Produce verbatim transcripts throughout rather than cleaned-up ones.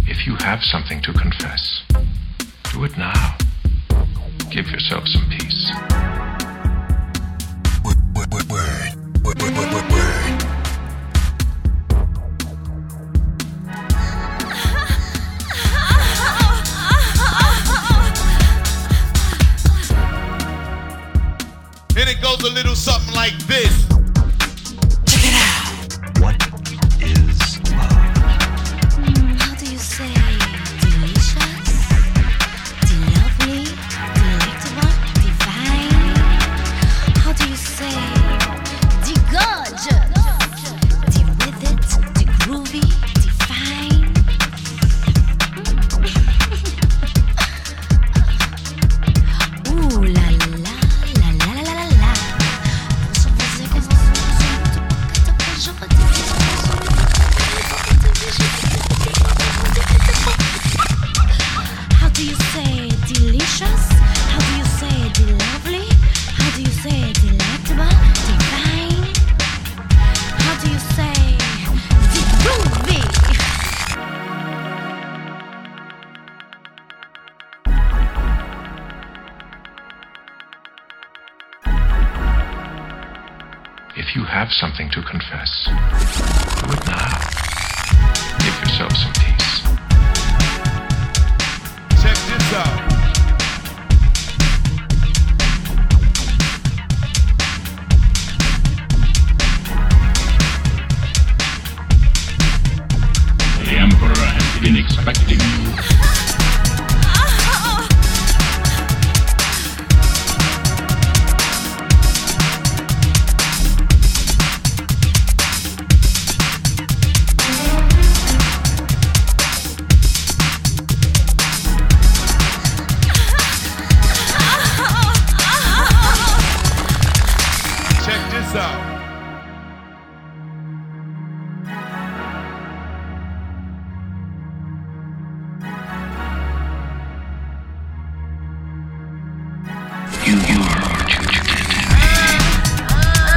If you have something to confess, do it now. Give yourself some peace. Word, word, word, word, word, word, word, word. And it goes a little something like this. Check it out. What is love? Mm, how do you say delicious, de-lovely, delectable, divine? How do you say de-gorgeous, de-with it, de-groovy, de-fine? Ooh la la. How do you say delicious? How do you say de-lovely? How do you say delectable, divine? How do you say de-groovy? If you have something to confess, do it now. Give yourself some peace. Check this out. The Emperor has been expecting you. Check this out. You, you are what you, you can't be.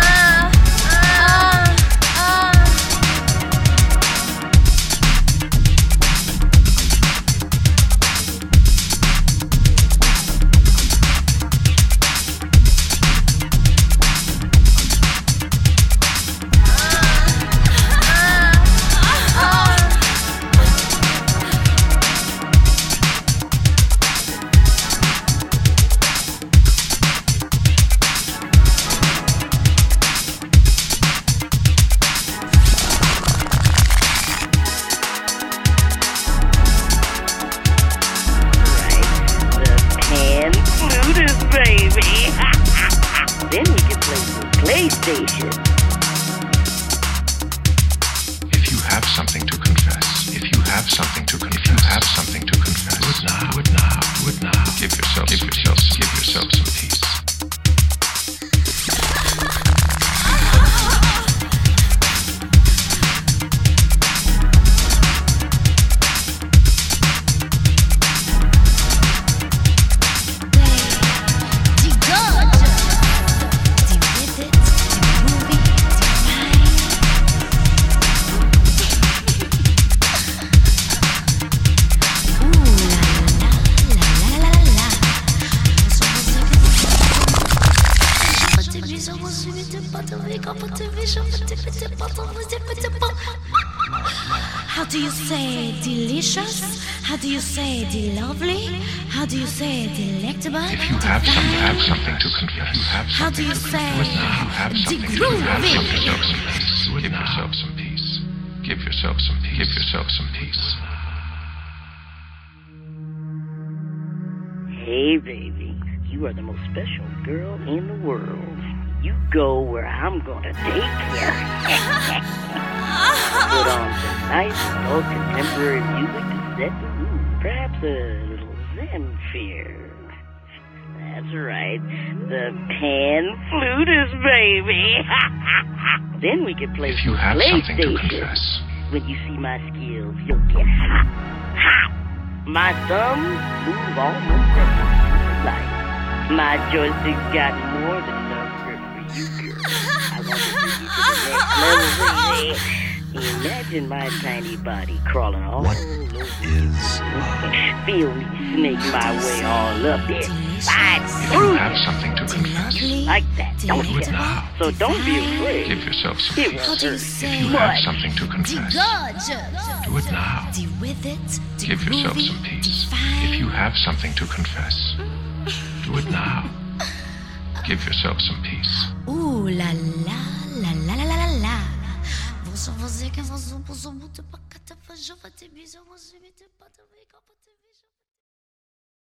Baby. Then we can play some PlayStation. If you have something to confess, if you have something to confess, if you have something to confess, do it now, do it now, do it now. Give yourself, give yourself, give yourself some peace. How do you say delicious? How do you say de-lovely? How do you say delectable? If you have, some, have something to confess, you have How do something you to say confess. Now you have something to confess. de-groovy? Give yourself some peace. Give yourself some peace. Give yourself some peace. Give yourself some peace. Hey, baby, you are the most special girl in the world. You go where I'm gonna take you. Put on some nice adult contemporary music to set the mood. Perhaps a little Zamfir. That's right, the pan flutist, baby. Then we can play If you some have something to PlayStation. confess, When you see my skills, you'll get hot, hot. My thumbs move almost every light. My joystick's got more than enough grip for you, girl. I want to take you to the next level, baby. Imagine my tiny body crawling all What over. is love? Feel me snake my way all up there. Slide If you through have you. something to confess, Like that, don't do you? it now. So don't be Give afraid. yourself some It peace. won't do you hurt. say? If you have something to confess, Gorgeous. do it now. The with it, the Give yourself groovy, some peace. the fine. If you have something to confess, do it now. Give yourself some peace. Ooh la la la la la la la la. Você você que você você muito para cá, tá fazendo, vai ter visão, você me tem para ver, para ter visão.